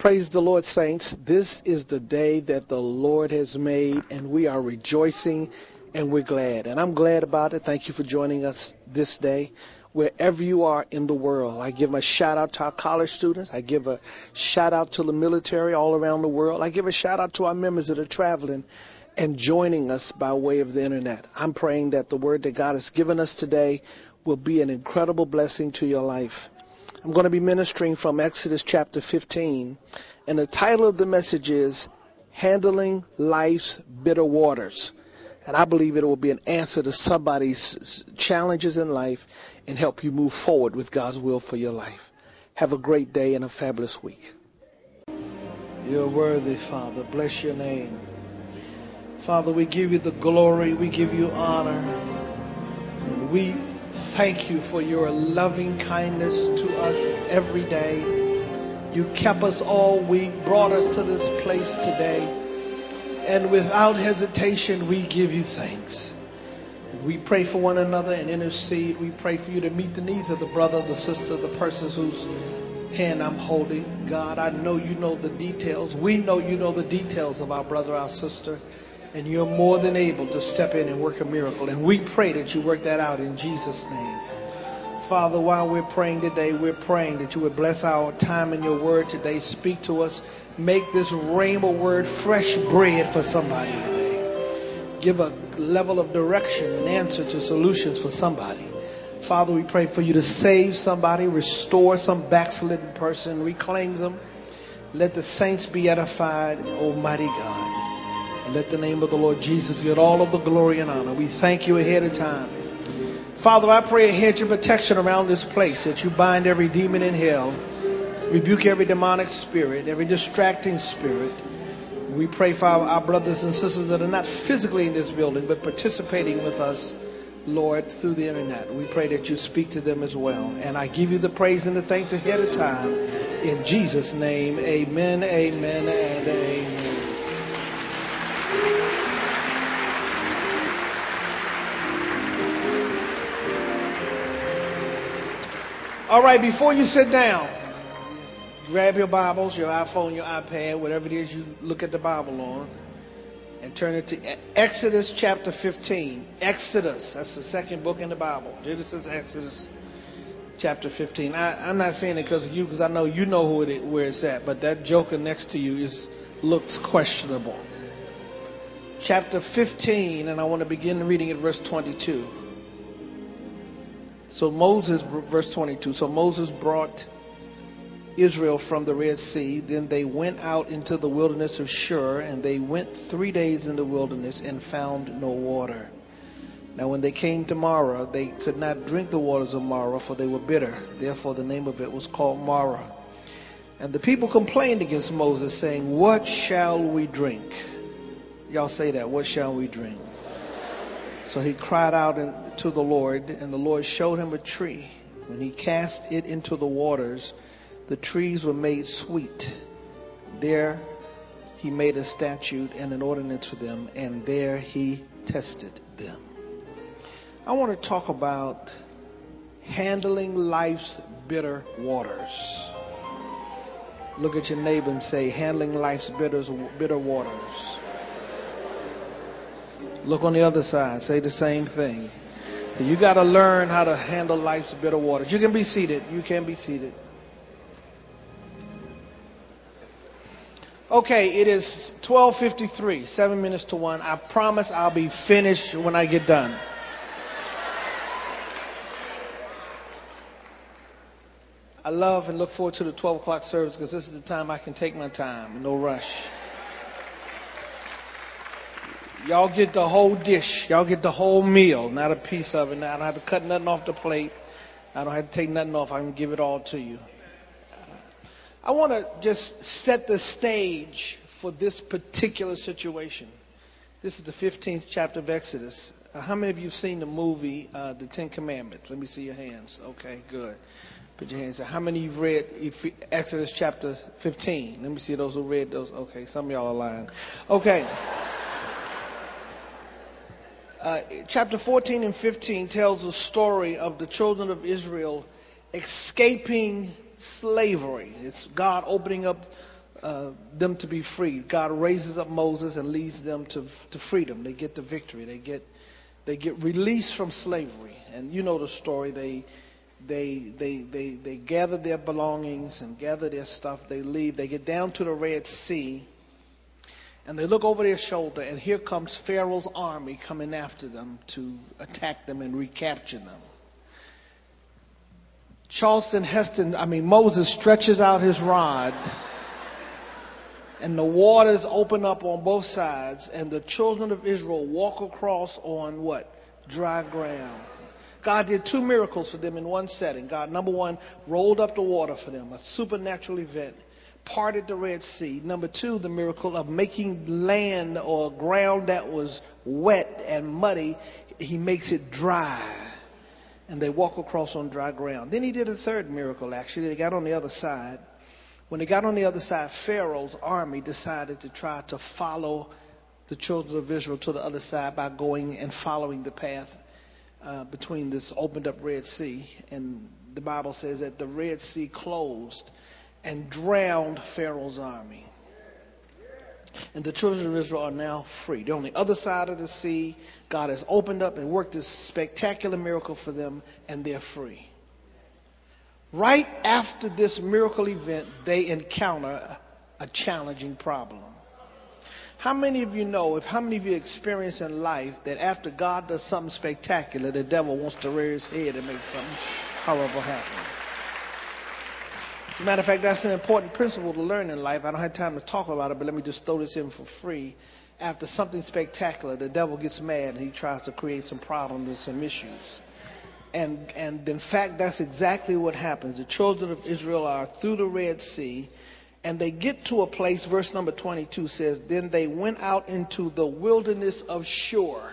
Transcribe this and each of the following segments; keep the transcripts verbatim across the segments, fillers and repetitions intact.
Praise the Lord, saints. This is the day that the Lord has made, and we are rejoicing and we're glad. And I'm glad about it. Thank you for joining us this day. Wherever you are in the world, I give a shout out to our college students. I give a shout out to the military all around the world. I give a shout out to our members that are traveling and joining us by way of the internet. I'm praying that the word that God has given us today will be an incredible blessing to your life. I'm going to be ministering from Exodus chapter fifteen, and the title of the message is Handling Life's Bitter Waters. And I believe it will be an answer to somebody's challenges in life and help you move forward with God's will for your life. Have a great day and a fabulous week. You're worthy, Father. Bless your name. Father, we give you the glory. We give you honor. We thank you for your loving kindness to us every day. You kept us all week, brought us to this place today. And without hesitation, we give you thanks. We pray for one another and intercede. We pray for you to meet the needs of the brother, the sister, the persons whose hand I'm holding. God, I know you know the details. We know you know the details of our brother, our sister. And you're more than able to step in and work a miracle. And we pray that you work that out in Jesus' name. Father, while we're praying today, we're praying that you would bless our time in your word today. Speak to us. Make this rhema word fresh bread for somebody today. Give a level of direction and answer to solutions for somebody. Father, we pray for you to save somebody, restore some backslidden person, reclaim them. Let the saints be edified, Almighty God. And let the name of the Lord Jesus get all of the glory and honor. We thank you ahead of time. Father, I pray a hedge of protection around this place, that you bind every demon in hell, rebuke every demonic spirit, every distracting spirit. We pray for our, our brothers and sisters that are not physically in this building, but participating with us, Lord, through the internet. We pray that you speak to them as well. And I give you the praise and the thanks ahead of time. In Jesus' name, amen, amen, and amen. All right, before you sit down, grab your Bibles, your iPhone, your iPad, whatever it is you look at the Bible on, and turn it to Exodus chapter fifteen. Exodus, that's the second book in the Bible. Genesis, Exodus chapter fifteen. I, I'm not saying it because of you, because I know you know who it is, where it's at, but that joker next to you is looks questionable. Chapter fifteen, and I want to begin reading at verse twenty-two. So Moses, verse twenty-two, so Moses brought Israel from the Red Sea. Then they went out into the wilderness of Shur, and they went three days in the wilderness and found no water. Now when they came to Marah, they could not drink the waters of Marah, for they were bitter. Therefore the name of it was called Marah. And the people complained against Moses, saying, "What shall we drink?" Y'all say that, what shall we drink? So he cried out to the Lord, and the Lord showed him a tree. When he cast it into the waters, the trees were made sweet. There he made a statute and an ordinance for them, and there he tested them. I want to talk about handling life's bitter waters. Look at your neighbor and say, handling life's bitter, bitter waters. Look on the other side. Say the same thing. You got to learn how to handle life's bitter waters. You can be seated. You can be seated. Okay, it is twelve fifty-three, seven minutes to one. I promise I'll be finished when I get done. I love and look forward to the twelve o'clock service because this is the time I can take my time. No rush. Y'all get the whole dish. Y'all get the whole meal, not a piece of it. I don't have to cut nothing off the plate. I don't have to take nothing off. I can give it all to you. I want to just set the stage for this particular situation. This is the fifteenth chapter of Exodus. Uh, how many of you have seen the movie, uh, The Ten Commandments? Let me see your hands. Okay, good. Put your hands up. How many of you have read Exodus chapter fifteen? Let me see those who read those. Okay, some of y'all are lying. Okay. Uh, chapter fourteen and fifteen tells the story of the children of Israel escaping slavery. It's God opening up uh, them to be free. God raises up Moses and leads them to, to freedom. They get the victory. They get they get released from slavery. And you know the story. They they they they they gather their belongings and gather their stuff. They leave. They get down to the Red Sea. And they look over their shoulder, and here comes Pharaoh's army coming after them to attack them and recapture them. Charleston Heston, I mean, Moses stretches out his rod, and the waters open up on both sides, and the children of Israel walk across on what? Dry ground. God did two miracles for them in one setting. God, number one, rolled up the water for them, a supernatural event. Parted the Red Sea. Number two, the miracle of making land or ground that was wet and muddy, he makes it dry. And they walk across on dry ground. Then he did a third miracle, actually. They got on the other side. When they got on the other side, Pharaoh's army decided to try to follow the children of Israel to the other side by going and following the path uh, between this opened up Red Sea. And the Bible says that the Red Sea closed and drowned Pharaoh's army. And the children of Israel are now free. They're on the other side of the sea. God has opened up and worked this spectacular miracle for them, and they're free. Right after this miracle event, they encounter a challenging problem. How many of you know, if how many of you experience in life that after God does something spectacular, the devil wants to rear his head and make something horrible happen? As a matter of fact, that's an important principle to learn in life. I don't have time to talk about it, but let me just throw this in for free. After something spectacular, the devil gets mad and he tries to create some problems and some issues. And, and in fact, that's exactly what happens. The children of Israel are through the Red Sea, and they get to a place, verse number twenty-two says, then they went out into the wilderness of Shur.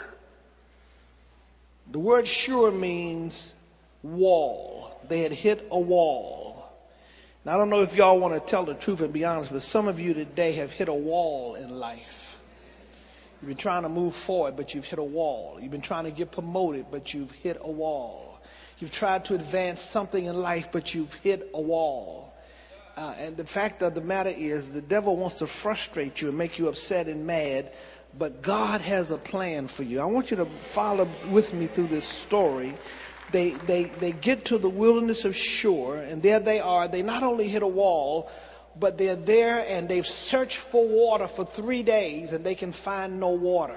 The word Shur means wall. They had hit a wall. Now, I don't know if y'all want to tell the truth and be honest, but some of you today have hit a wall in life. You've been trying to move forward, but you've hit a wall. You've been trying to get promoted, but you've hit a wall. You've tried to advance something in life, but you've hit a wall. Uh, and the fact of the matter is, the devil wants to frustrate you and make you upset and mad, but God has a plan for you. I want you to follow with me through this story. They, they, they get to the wilderness of Shur, and there they are. They not only hit a wall, but they're there and they've searched for water for three days and they can find no water.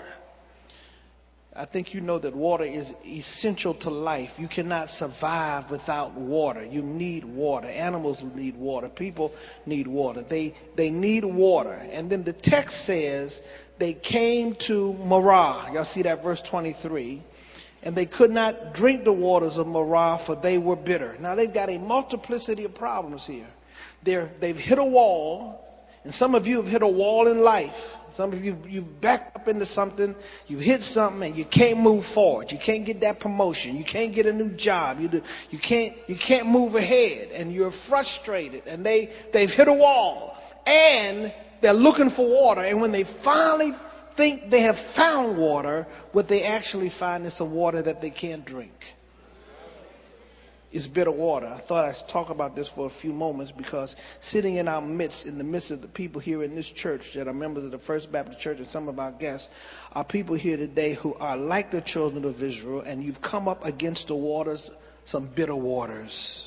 I think you know that water is essential to life. You cannot survive without water. You need water. Animals need water. People need water. They, they need water. And then the text says they came to Marah. Y'all see that verse twenty-three. And they could not drink the waters of Marah, for they were bitter. Now they've got a multiplicity of problems here. They're, they've hit a wall, and some of you have hit a wall in life. Some of you, you've backed up into something, you've hit something, and you can't move forward. You can't get that promotion. You can't get a new job. You, do, you, can't, you can't move ahead, and you're frustrated. And they, they've hit a wall, and they're looking for water. And when they finally think they have found water, what they actually find is some water that they can't drink. It's bitter water. I thought I'd talk about this for a few moments because sitting in our midst, in the midst of the people here in this church that are members of the First Baptist Church and some of our guests, are people here today who are like the children of Israel, and you've come up against the waters, some bitter waters.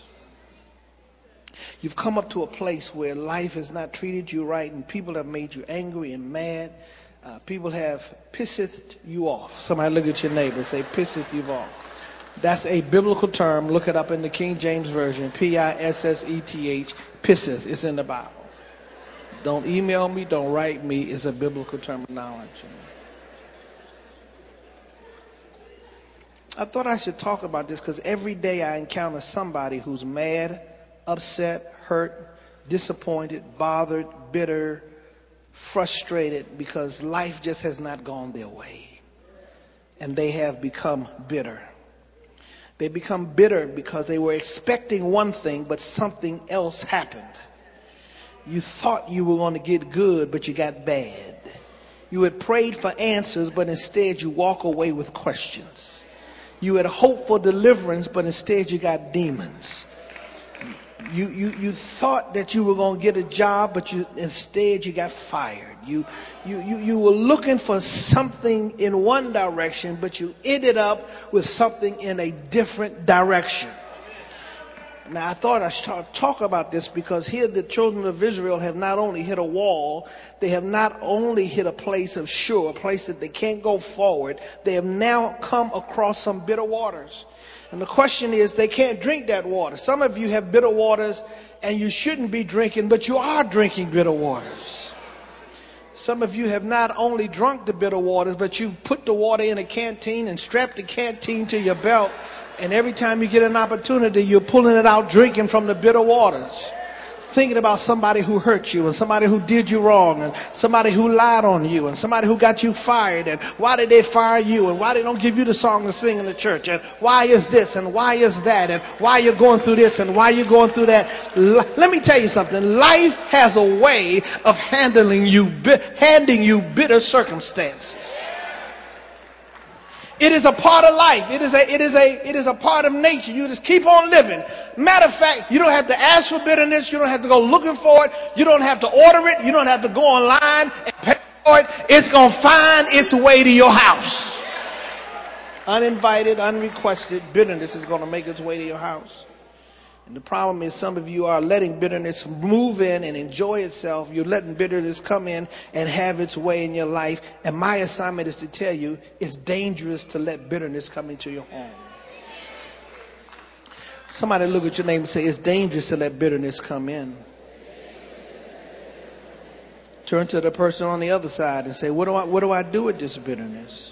You've come up to a place where life has not treated you right and people have made you angry and mad. Uh, people have pissed you off. Somebody look at your neighbor and say, pisseth you off. That's a biblical term. Look it up in the King James Version. P I S S E T H. Pisseth. It's in the Bible. Don't email me. Don't write me. It's a biblical terminology. I thought I should talk about this because every day I encounter somebody who's mad, upset, hurt, disappointed, bothered, bitter, frustrated because life just has not gone their way. And they have become bitter. They become bitter because they were expecting one thing, but something else happened. You thought you were going to get good, but you got bad. You had prayed for answers, but instead you walk away with questions. You had hoped for deliverance, but instead you got demons. You, you, you thought that you were going to get a job, but you instead you got fired. You, you, you, you were looking for something in one direction, but you ended up with something in a different direction. Now, I thought I should talk about this because here the children of Israel have not only hit a wall, they have not only hit a place of sure, a place that they can't go forward, they have now come across some bitter waters. And the question is, they can't drink that water. Some of you have bitter waters and you shouldn't be drinking, but you are drinking bitter waters. Some of you have not only drunk the bitter waters, but you've put the water in a canteen and strapped the canteen to your belt. And every time you get an opportunity, you're pulling it out, drinking from the bitter waters. Thinking about somebody who hurt you and somebody who did you wrong and somebody who lied on you and somebody who got you fired and why did they fire you and why they don't give you the song to sing in the church and why is this and why is that and why you're going through this and why you're going through that. Let me tell you something. Life has a way of handling you, handing you bitter circumstances. It is a part of life. It is a, it is a, it is a part of nature. You just keep on living. Matter of fact, you don't have to ask for bitterness. You don't have to go looking for it. You don't have to order it. You don't have to go online and pay for it. It's going to find its way to your house. Uninvited, unrequested bitterness is going to make its way to your house. And the problem is some of you are letting bitterness move in and enjoy itself. You're letting bitterness come in and have its way in your life. And my assignment is to tell you it's dangerous to let bitterness come into your home. Somebody look at your neighbor and say, it's dangerous to let bitterness come in. Turn to the person on the other side and say, what do I, what do I do with this bitterness?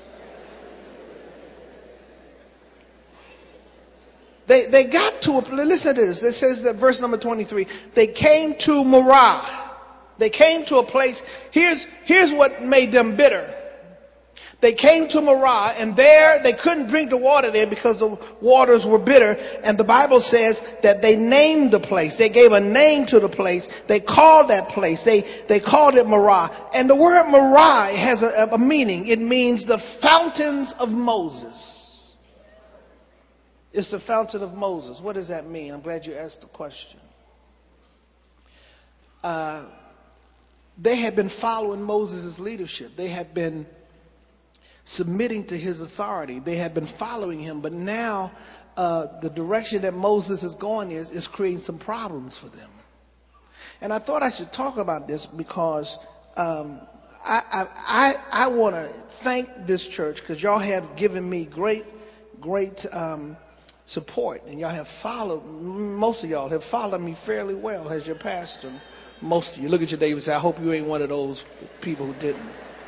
They they got to a, listen to this. This says that verse number twenty-three. They came to Marah. They came to a place. Here's here's what made them bitter. They came to Marah, and there they couldn't drink the water there because the waters were bitter. And the Bible says that they named the place. They gave a name to the place. They called that place. They they called it Marah. And the word Marah has a, a meaning. It means the fountains of Moses. It's the fountain of Moses. What does that mean? I'm glad you asked the question. Uh, they had been following Moses' leadership. They had been submitting to his authority. They had been following him. But now uh, the direction that Moses is going is, is creating some problems for them. And I thought I should talk about this because um, I, I, I, I want to thank this church because y'all have given me great, great um support, and y'all have followed, most of y'all have followed me fairly well as your pastor. Most of you. Look at your neighbor and say, I hope you ain't one of those people who didn't.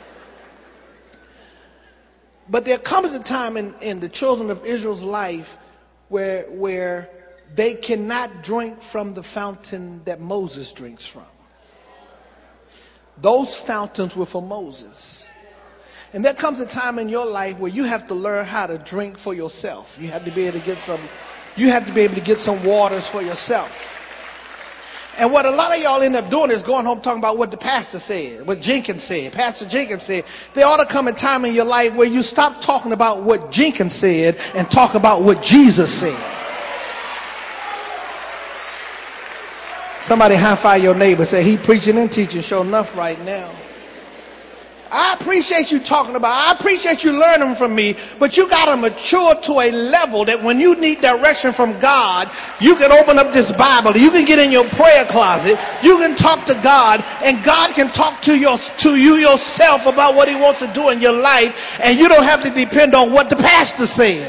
But there comes a time in, in the children of Israel's life where, where they cannot drink from the fountain that Moses drinks from. Those fountains were for Moses. And there comes a time in your life where you have to learn how to drink for yourself. You have to be able to get some, you have to be able to get some waters for yourself. And what a lot of y'all end up doing is going home talking about what the pastor said, what Jenkins said, Pastor Jenkins said. There ought to come a time in your life where you stop talking about what Jenkins said and talk about what Jesus said. Somebody high five your neighbor, say he preaching and teaching sure enough right now. I appreciate you talking about, I appreciate you learning from me, but you got to mature to a level that when you need direction from God, you can open up this Bible, you can get in your prayer closet, you can talk to God, and God can talk to your, to you yourself about what he wants to do in your life, and you don't have to depend on what the pastor said.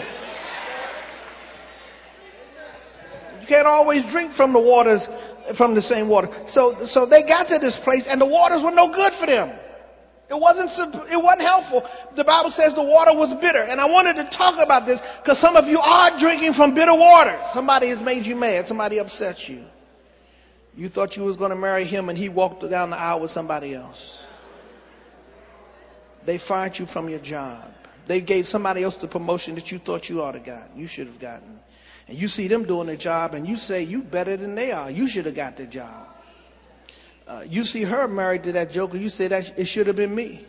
You can't always drink from the waters, from the same water. So, so they got to this place, and the waters were no good for them. It wasn't, it wasn't helpful. The Bible says the water was bitter. And I wanted to talk about this because some of you are drinking from bitter water. Somebody has made you mad. Somebody upset you. You thought you was going to marry him and he walked down the aisle with somebody else. They fired you from your job. They gave somebody else the promotion that you thought you ought to got. You should have gotten. And you see them doing their job and you say you better than they are. You should have got the job. Uh, you see her married to that joker, you say that it should have been me.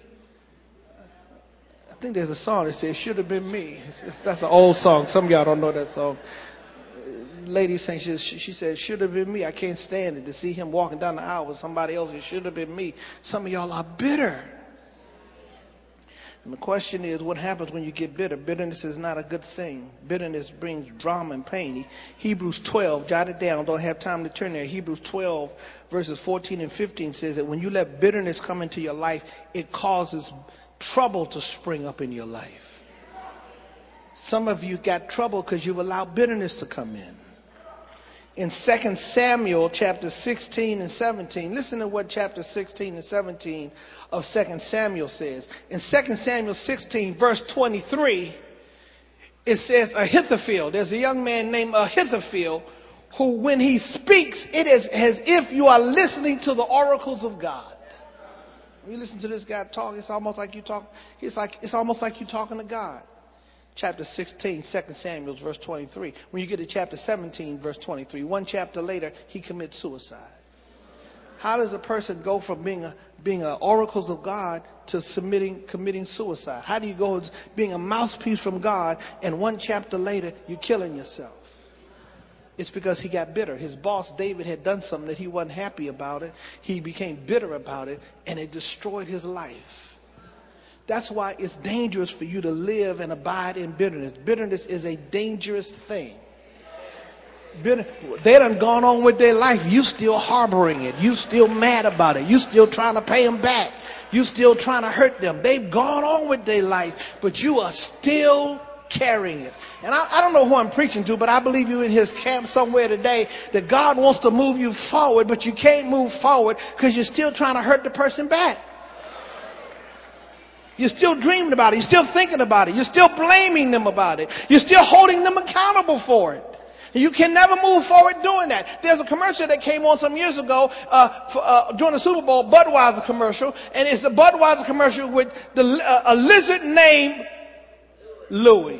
I think there's a song that says it should have been me. That's an old song. Some of y'all don't know that song. lady saying, she, she said, should have been me. I can't stand it to see him walking down the aisle with somebody else. It should have been me. Some of y'all are bitter. And the question is, what happens when you get bitter? Bitterness is not a good thing. Bitterness brings drama and pain. Hebrews twelve, jot it down, don't have time to turn there. Hebrews twelve, verses fourteen and fifteen says that when you let bitterness come into your life, it causes trouble to spring up in your life. Some of you got trouble because you've allowed bitterness to come in. In Second Samuel chapter sixteen and seventeen, listen to what chapter sixteen and seventeen of Second Samuel says. In Second Samuel sixteen, verse twenty-three, it says Ahithophel. There's a young man named Ahithophel who, when he speaks, it is as if you are listening to the oracles of God. When you listen to this guy talk, it's almost like you talk. It's like it's almost like you talking to God. Chapter sixteen, Second Samuel, verse twenty-three. When you get to chapter seventeen, verse twenty-three, one chapter later, he commits suicide. How does a person go from being a, being a oracles of God to submitting, committing suicide? How do you go to being a mouthpiece from God and one chapter later you're killing yourself? It's because he got bitter. His boss, David, had done something that he wasn't happy about it. He became bitter about it, and it destroyed his life. That's why it's dangerous for you to live and abide in bitterness. Bitterness is a dangerous thing. Bitter, they done gone on with their life. You still harboring it. You still mad about it. You still trying to pay them back. You still trying to hurt them. They've gone on with their life, but you are still carrying it. And I, I don't know who I'm preaching to, but I believe you in his camp somewhere today that God wants to move you forward, but you can't move forward because you're still trying to hurt the person back. You're still dreaming about it. You're still thinking about it. You're still blaming them about it. You're still holding them accountable for it. And you can never move forward doing that. There's a commercial that came on some years ago uh, for, uh, during the Super Bowl, Budweiser commercial. And it's a Budweiser commercial with the, uh, a lizard named Louie.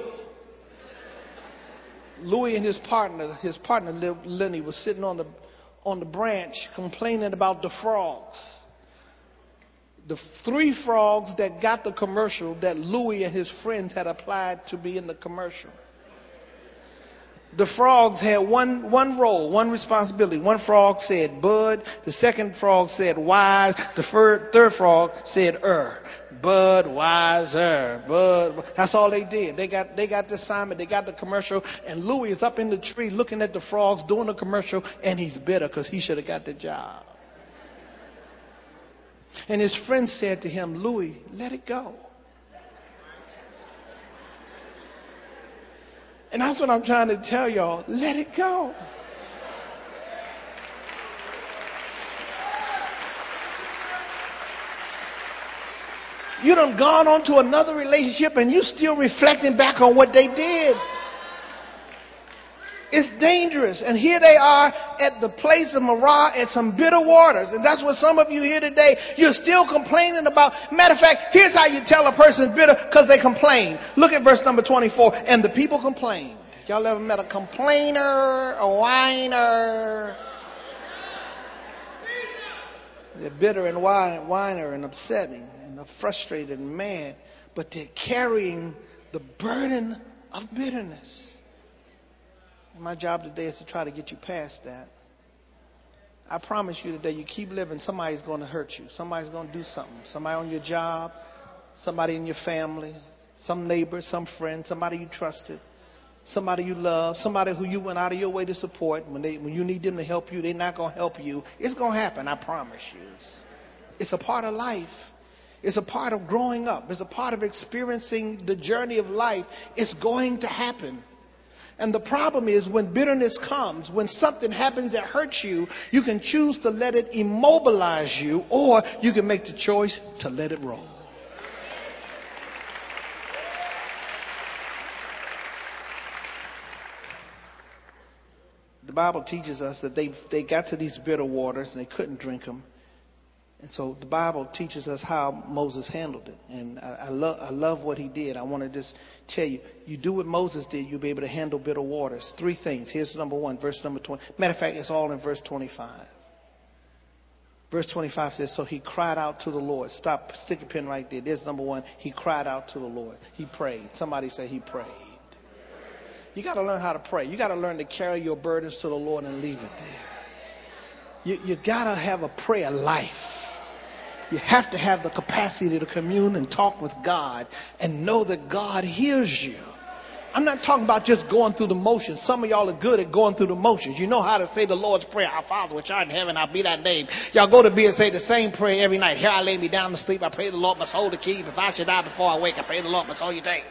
Louie and his partner, his partner Lenny, was sitting on the, on the branch complaining about the frogs. The three frogs that got the commercial that Louie and his friends had applied to be in the commercial. The frogs had one, one role, one responsibility. One frog said Bud. The second frog said Wise. The third, third frog said Er. Bud, Wiser, Bud. That's all they did. They got, they got the assignment. They got the commercial. And Louie is up in the tree looking at the frogs doing the commercial. And he's bitter because he should have got the job. And his friend said to him, Louie, let it go. And that's what I'm trying to tell y'all. Let it go. You done gone on to another relationship and you still reflecting back on what they did. It's dangerous. And here they are at the place of Marah at some bitter waters. And that's what some of you here today, you're still complaining about. Matter of fact, here's how you tell a person's bitter, because they complain. Look at verse number twenty-four. And the people complained. Y'all ever met a complainer, a whiner? They're bitter and whiner and upsetting and frustrated and mad. But they're carrying the burden of bitterness. My job today is to try to get you past that. I promise you today, you keep living, somebody's going to hurt you. Somebody's going to do something. Somebody on your job, somebody in your family, some neighbor, some friend, somebody you trusted, somebody you love, somebody who you went out of your way to support. When they, when you need them to help you, they're not going to help you. It's going to happen, I promise you. It's, it's a part of life. It's a part of growing up. It's a part of experiencing the journey of life. It's going to happen. And the problem is when bitterness comes, when something happens that hurts you, you can choose to let it immobilize you, or you can make the choice to let it roll. The Bible teaches us that they, they got to these bitter waters and they couldn't drink them. And so the Bible teaches us how Moses handled it. And I, I, love, I love what he did. I want to just tell you, you do what Moses did, you'll be able to handle bitter waters. Three things. Here's number one, verse number twenty. Matter of fact, it's all in verse twenty-five. Verse twenty-five says, so he cried out to the Lord. Stop, stick a pin right there. There's number one. He cried out to the Lord. He prayed. Somebody say he prayed. You got to learn how to pray. You got to learn to carry your burdens to the Lord and leave it there. You, you got to have a prayer life. You have to have the capacity to commune and talk with God and know that God hears you. I'm not talking about just going through the motions. Some of y'all are good at going through the motions. You know how to say the Lord's Prayer. Our Father which art in heaven, hallowed be thy name. Y'all go to bed and say the same prayer every night. Here I lay me down to sleep. I pray the Lord my soul to keep. If I should die before I wake, I pray the Lord my soul you take.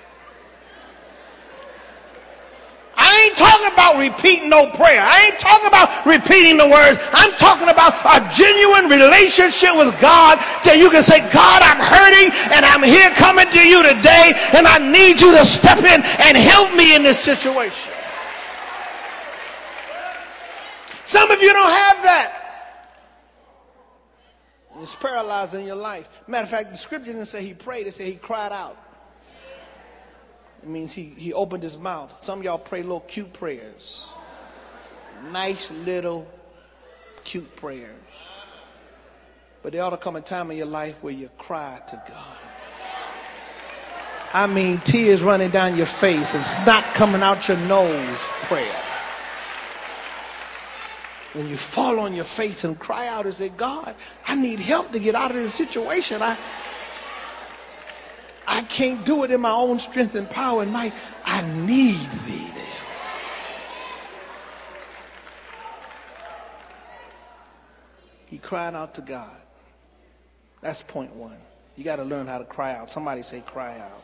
I ain't talking about repeating no prayer. I ain't talking about repeating the words. I'm talking about a genuine relationship with God that you can say, God, I'm hurting and I'm here coming to you today and I need you to step in and help me in this situation. Some of you don't have that. And it's paralyzing your life. Matter of fact, the scripture didn't say he prayed. It said he cried out. It means he, he opened his mouth. Some of y'all pray little cute prayers. Nice little cute prayers. But there ought to come a time in your life where you cry to God. I mean, tears running down your face and snot coming out your nose prayer. When you fall on your face and cry out and say, God, I need help to get out of this situation. I I can't do it in my own strength and power and might. I need thee there. He cried out to God. That's point one. You got to learn how to cry out. Somebody say cry out.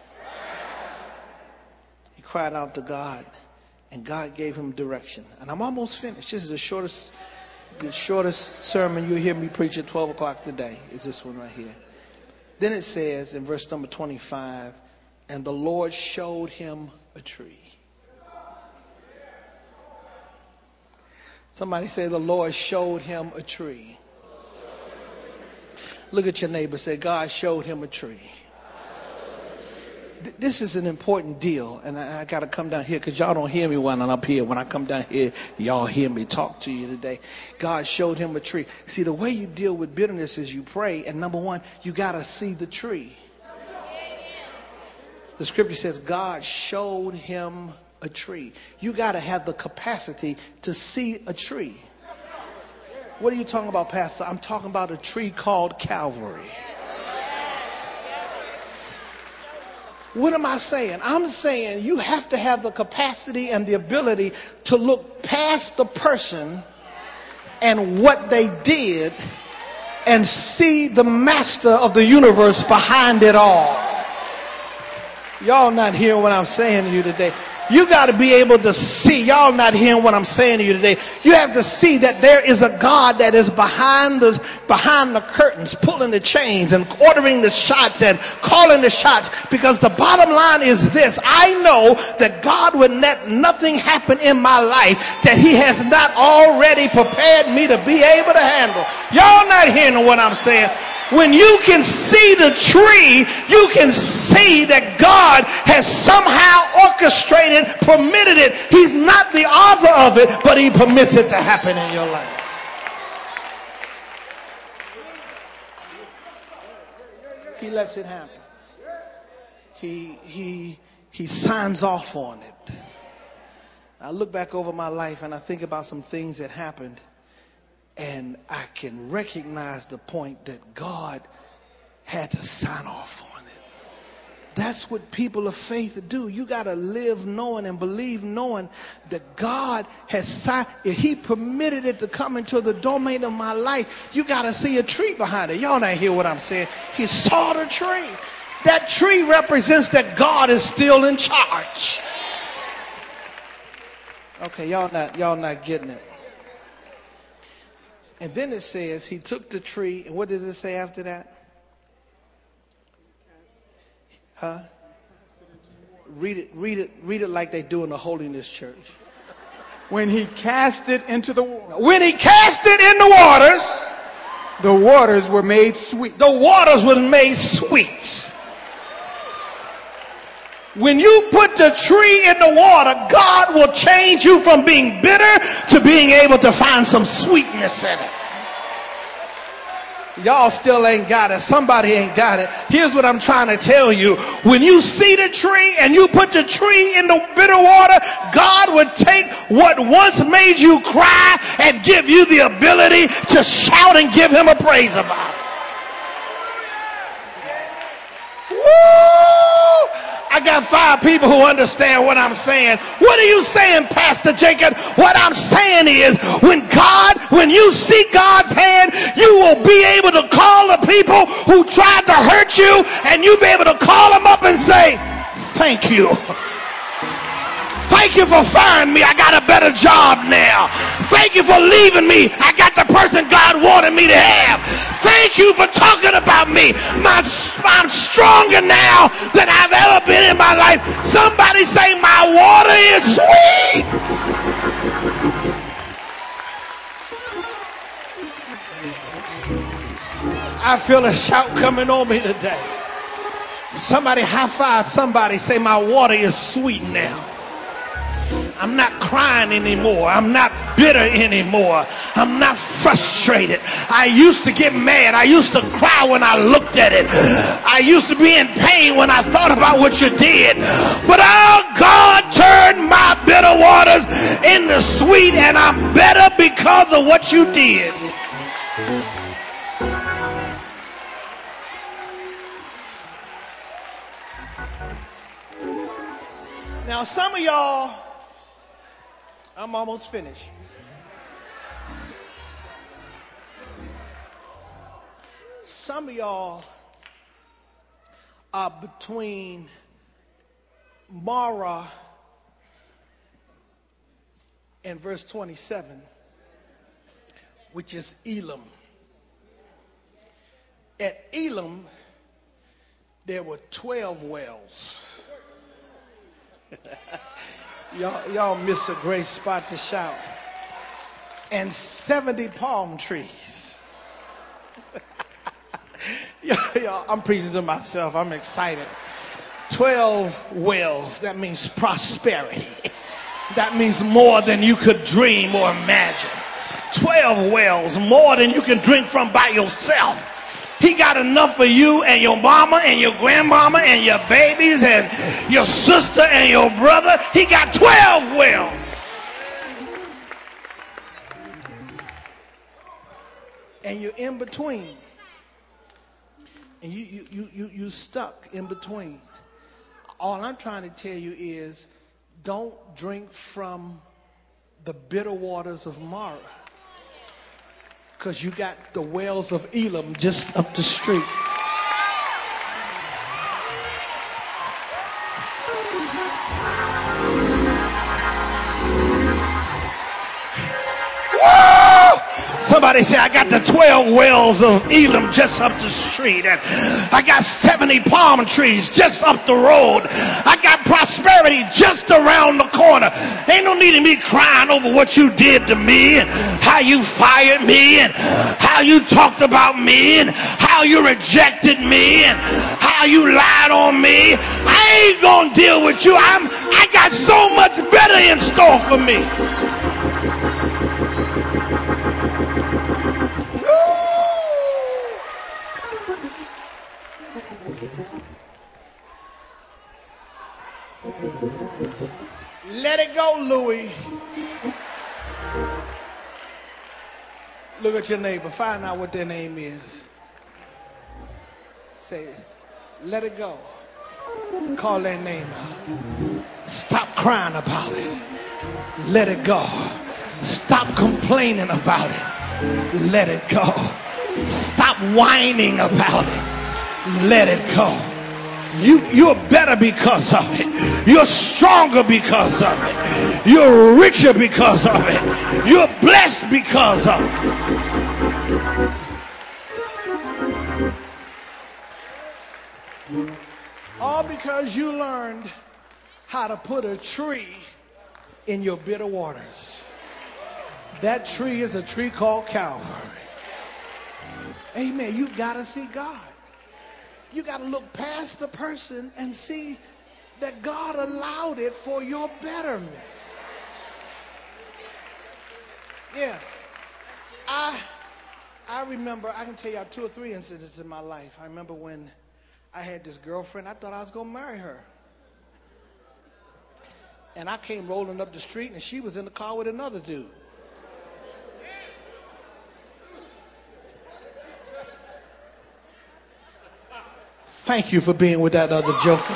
He cried out to God and God gave him direction. And I'm almost finished. This is the shortest, the shortest sermon you'll hear me preach at twelve o'clock today. Is this one right here. Then it says in verse number twenty-five, and the Lord showed him a tree. Somebody say the Lord showed him a tree. Look at your neighbor, say God showed him a tree. This is an important deal, and I, I got to come down here because y'all don't hear me when I'm up here. When I come down here, y'all hear me talk to you today. God showed him a tree. See, the way you deal with bitterness is you pray, and number one, you got to see the tree. The scripture says God showed him a tree. You got to have the capacity to see a tree. What are you talking about, Pastor? I'm talking about a tree called Calvary. What am I saying? I'm saying you have to have the capacity and the ability to look past the person and what they did and see the master of the universe behind it all. Y'all not hearing what I'm saying to you today. You got to be able to see. Y'all not hearing what I'm saying to you today. You have to see that there is a God that is behind the behind the curtains, pulling the chains and ordering the shots and calling the shots. Because the bottom line is this: I know that God would let nothing happen in my life that He has not already prepared me to be able to handle. Y'all not hearing what I'm saying? When you can see the tree, you can see that God has somehow orchestrated, permitted it. He's not the author of it, but He permits it to happen in your life. He lets it happen. He, he, he signs off on it. I look back over my life and I think about some things that happened. And I can recognize the point that God had to sign off on it. That's what people of faith do. You got to live knowing and believe knowing that God has signed. If He permitted it to come into the domain of my life, you got to see a tree behind it. Y'all not hear what I'm saying? He saw the tree. That tree represents that God is still in charge. Okay, y'all not, y'all not getting it. And then it says he took the tree, and what does it say after that? Huh? Read it, read it, read it like they do in the Holiness Church. When he cast it into the water. When he cast it in the waters, the waters were made sweet. The waters were made sweet. When you put the tree in the water, God will change you from being bitter to being able to find some sweetness in it. Y'all still ain't got it. Somebody ain't got it. Here's what I'm trying to tell you. When you see the tree and you put the tree in the bitter water, God would take what once made you cry and give you the ability to shout and give him a praise about it. Woo! I got five people who understand what I'm saying. What are you saying, Pastor Jacob? What I'm saying is, when God, when you see God's hand, you will be able to call the people who tried to hurt you, and you'll be able to call them up and say, thank you. Thank you for firing me. I got a better job now. Thank you for leaving me. I got the person God wanted me to have. Thank you for talking about me. My, I'm stronger now than I've ever been in my life. Somebody say, my water is sweet. I feel a shout coming on me today. Somebody high five somebody, say, my water is sweet now. I'm not crying anymore. I'm not bitter anymore. I'm not frustrated. I used to get mad. I used to cry when I looked at it. I used to be in pain when I thought about what you did. But oh, God turned my bitter waters into sweet, and I'm better because of what you did. Now, some of y'all, I'm almost finished. Some of y'all are between Mara and verse twenty-seven, which is Elam. At Elam, there were twelve wells. Y'all, y'all missed a great spot to shout. And seventy palm trees. y'all, y'all, I'm preaching to myself. I'm excited. twelve wells. That means prosperity. That means more than you could dream or imagine. twelve wells, more than you can drink from by yourself. He got enough for you and your mama and your grandmama and your babies and your sister and your brother. He got twelve wells. And you're in between. And you, you, you, you, you stuck in between. All I'm trying to tell you is, don't drink from the bitter waters of Mara, because you got the wells of Elam just up the street. Somebody say, I got the twelve wells of Elam just up the street, and I got seventy palm trees just up the road. I got prosperity just around the corner. Ain't no need of me crying over what you did to me, and how you fired me, and how you talked about me, and how you rejected me, and how you lied on me. I ain't gonna deal with you. I'm, I got so much better in store for me. Let it go, Louis. Look at your neighbor. Find out what their name is. Say, let it go. Call their name out. Stop crying about it. Let it go. Stop complaining about it. Let it go. Stop whining about it. Let it go. You, you're better because of it. You're stronger because of it. You're richer because of it. You're blessed because of it. All because you learned how to put a tree in your bitter waters. That tree is a tree called Calvary. Amen. You got to see God. You got to look past the person and see that God allowed it for your betterment. Yeah. I I remember, I can tell y'all two or three incidents in my life. I remember when I had this girlfriend, I thought I was going to marry her. And I came rolling up the street, and she was in the car with another dude. Thank you for being with that other joker.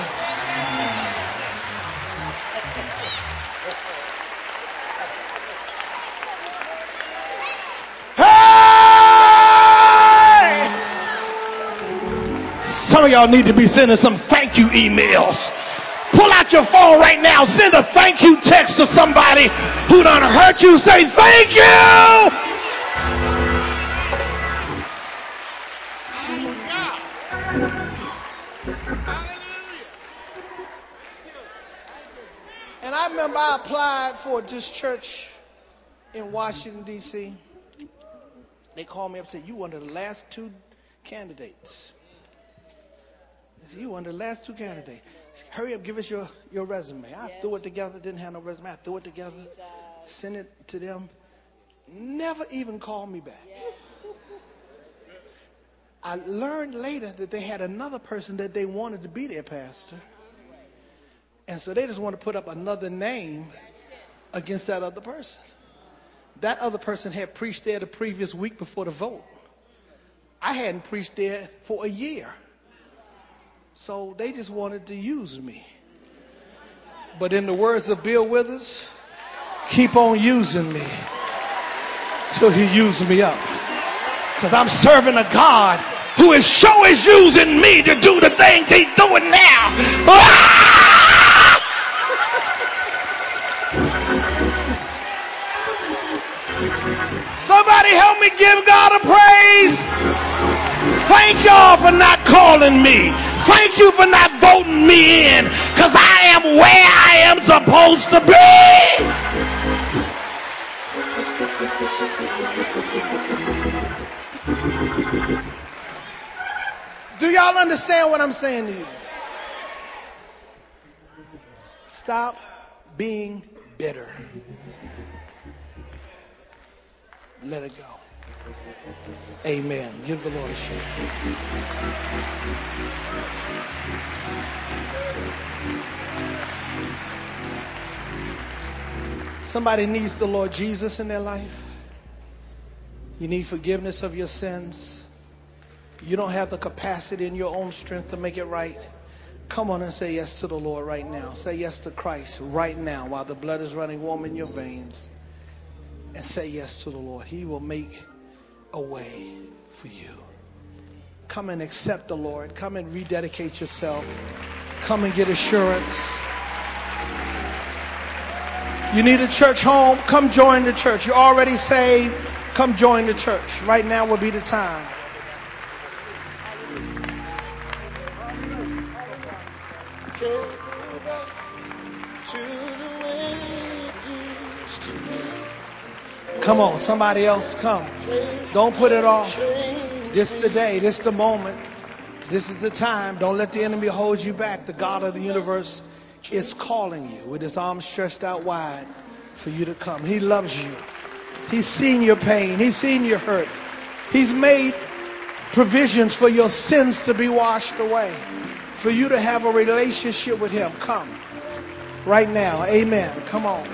Hey! Some of y'all need to be sending some thank you emails. Pull out your phone right now. Send a thank you text to somebody who done hurt you. Say thank you. And I remember I applied for this church in Washington, D C They called me up and said, you one of the last two candidates. They said, you one of the last two candidates. Hurry up, give us your, your resume. I yes. threw it together, didn't have no resume. I threw it together, Jesus. Sent it to them. Never even called me back. Yes. I learned later that they had another person that they wanted to be their pastor. And so they just want to put up another name against that other person. That other person had preached there the previous week before the vote. I hadn't preached there for a year. So they just wanted to use me. But in the words of Bill Withers, keep on using me till he uses me up. Because I'm serving a God who is sure is using me to do the things he's doing now. Ah! Somebody help me give God a praise. Thank y'all for not calling me. Thank you for not voting me in, because I am where I am supposed to be. Do y'all understand what I'm saying to you? Stop being bitter. Let it go. Amen. Give the Lord a shout. Somebody needs the Lord Jesus in their life. You need forgiveness of your sins. You don't have the capacity in your own strength to make it right. Come on and say yes to the Lord right now. Say yes to Christ right now while the blood is running warm in your veins. And say yes to the Lord. He will make a way for you. Come and accept the Lord. Come and rededicate yourself. Come and get assurance. You need a church home? Come join the church. You're already saved. Come join the church. Right now will be the time. Come on, somebody else, come. Don't put it off. This is the day. This is the moment. This is the time. Don't let the enemy hold you back. The God of the universe is calling you with his arms stretched out wide for you to come. He loves you. He's seen your pain. He's seen your hurt. He's made provisions for your sins to be washed away, for you to have a relationship with him. Come right now. Amen. Come on.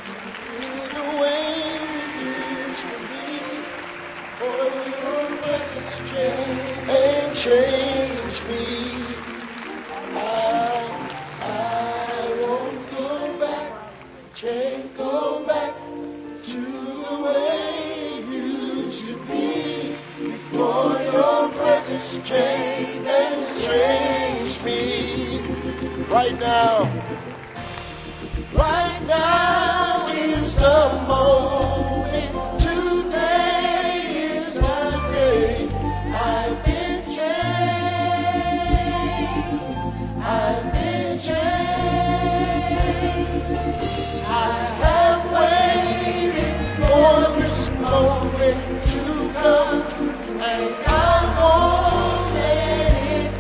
And change me. I, I won't go back. Can't go back to the way it used to be before your presence came and changed me. Right now, right now is the moment. Today is my day. I've been changed. I've been changed. I have waited for this moment to come, and I won't let it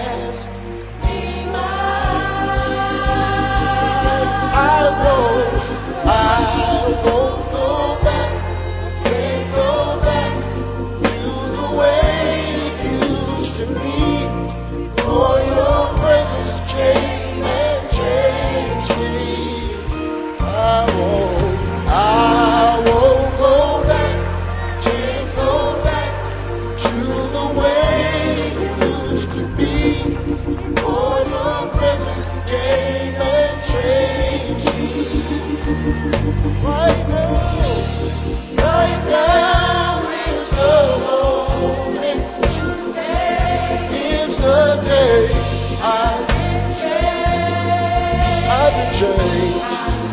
pass me by. I know change.